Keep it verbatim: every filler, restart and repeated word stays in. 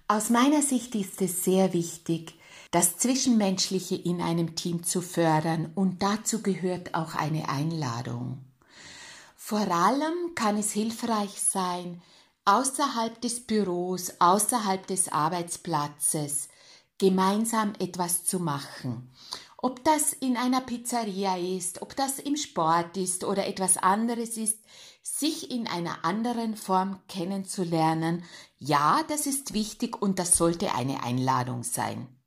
Aus meiner Sicht ist es sehr wichtig, das Zwischenmenschliche in einem Team zu fördern, und dazu gehört auch eine Einladung. Vor allem kann es hilfreich sein, außerhalb des Büros, außerhalb des Arbeitsplatzes gemeinsam etwas zu machen. Ob das in einer Pizzeria ist, ob das im Sport ist oder etwas anderes ist, sich in einer anderen Form kennenzulernen, ja, das ist wichtig und das sollte eine Einladung sein.